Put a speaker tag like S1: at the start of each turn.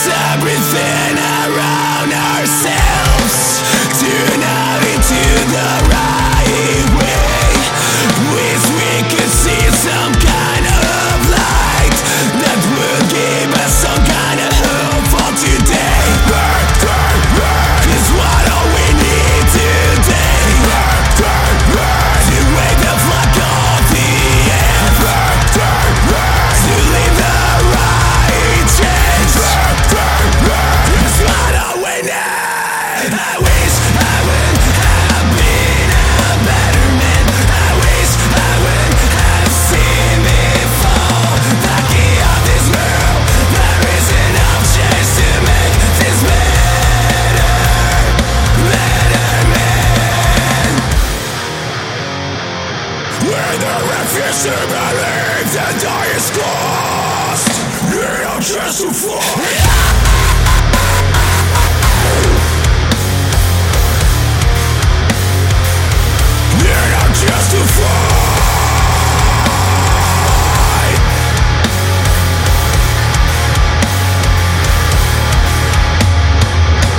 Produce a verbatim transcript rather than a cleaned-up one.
S1: everything around ourselves. Turn out into the right way. Wish we could see some kind of light that will give us some kind of hope for today. Work, work, work is what all we need today. Work, work, work to wave the flag of the end. Work, work, work to leave the right change. Work, work, work is what all we need. I wish I would have been a better man. I wish I would have seen before. The key of this world, there is enough chance to make this better, better man. When the refuse to believe the die is closed, you don't just to fall.